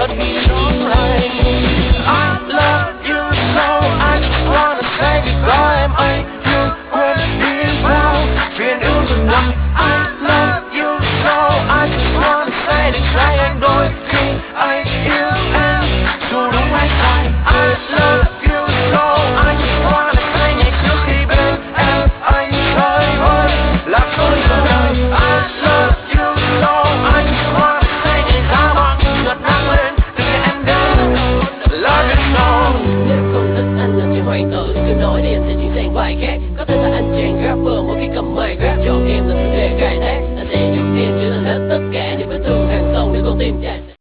but he's alright. I love you so, I just wanna say goodbye. Mày yêu quên đi bao phiền yêu từng năm. I love you so, I just wanna say để sai anh đôi khi anh yêu em dù đúng hay sai. I love you so, I just wanna say ngày trước khi bên em anh chơi vơi là tôi yêu đời. I love you so, I just wanna say ngày ra bao nhiêu giọt nắng lên từ ngày em đến. Love you so. Nếu không thích anh là chỉ hoài tử, cứ nói đi anh sẽ chuyển sang bài khác.